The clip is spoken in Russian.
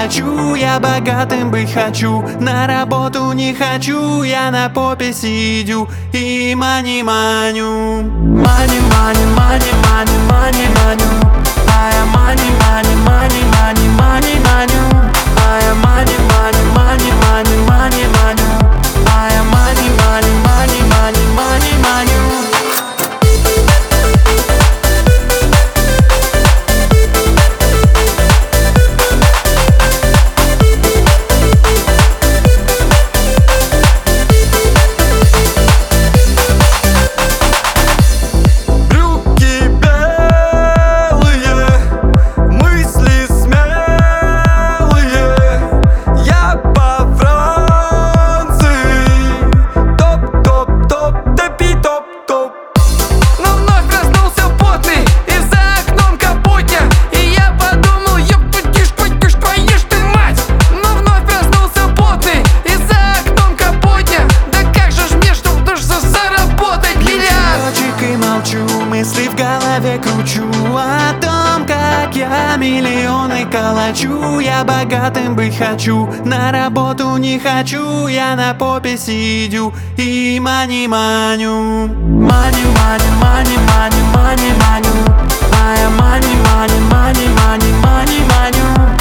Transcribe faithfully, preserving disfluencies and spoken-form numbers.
калачу. Я богатым быть хочу, на работу не хочу. Я на попе сидю и мани маню. Мани, мани, мани, мани, мани, маню. А я мани, мани, мани, мани, мани, маню. А я мани, мани, мани, мани, мани, маню. А я мани, мани, мани, мани, мани, маню. Мысли в голове кручу о том, как я миллионы калачу. Я богатым быть хочу, на работу не хочу. Я на попе сидю и мани маню. Мани, мани, мани, мани, мани, маню. А я мани, мани, мани, мани, мани, маню.